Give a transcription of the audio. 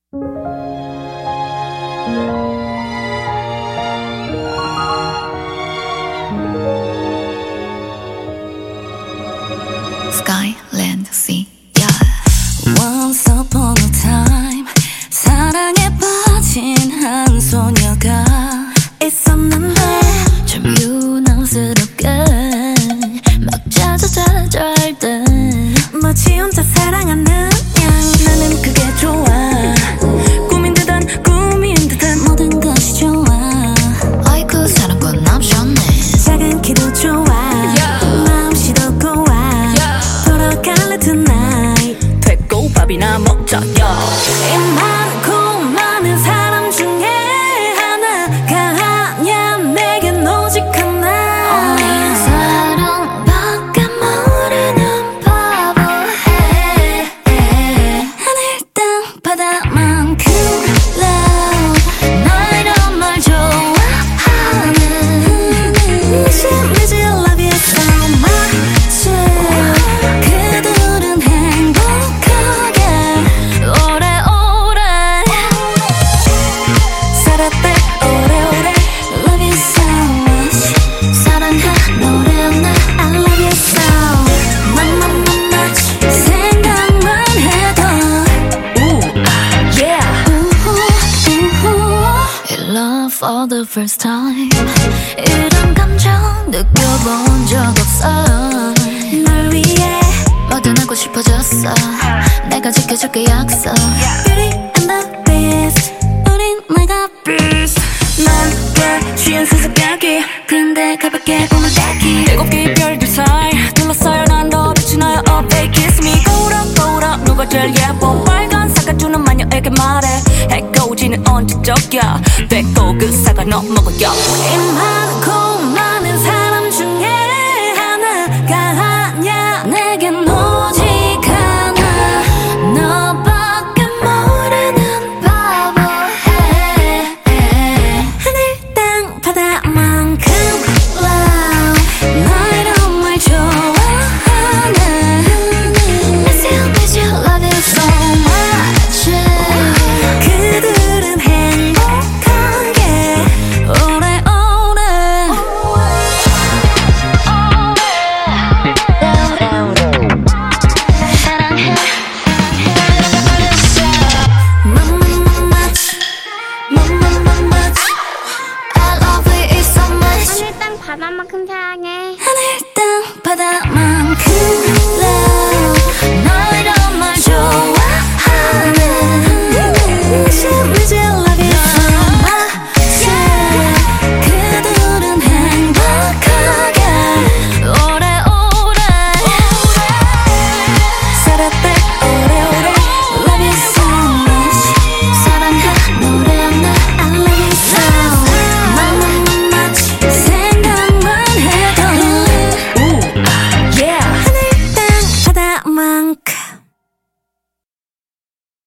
Sky, land, sea, yeah. Once upon a time 사랑에 빠진 한 소녀가 있었는데 좀 유난스럽게 막 짜자자잘 때 마치 혼자 사랑하는 양 나는 그게 좋아 꿈인 듯한 꿈인 듯한 모든 것이 좋아 아이고 사랑꾼 남셨네 작은 키도 좋아 마음씨도 고와 돌아갈래 tonight 됐고 밥이나 먹자 이 많고 많은 사람 중에 하나가 아냐 내겐 오직 하나 사랑밖에 모르는 바보 하늘 땅 바다만큼 love 널 정말 좋아하는 미치 I love you so much 그들은 행복하게 오래오래 살았대 오래오래 Love you so much 사랑해 노래나 I love you so much 생각만 해도 In love for the first time 이런 감정 느껴본 적 없어 널 위해 뭐든 하고 싶어졌어 내가 지켜줄게 약속 Beauty and the Beast 우린 내가 Beast 난 취한 수수께끼 근데 가볍게 보면 딱히 7개의 별들 사이 둘러싸여 난 더 빛이 나요 Oh they kiss me 거울아 거울아 누가 제일 예뻐 빨간 사과 주는 마녀에게 말해 해코지는 언제적이야 됐고 그 사과 너 먹어요 이 많고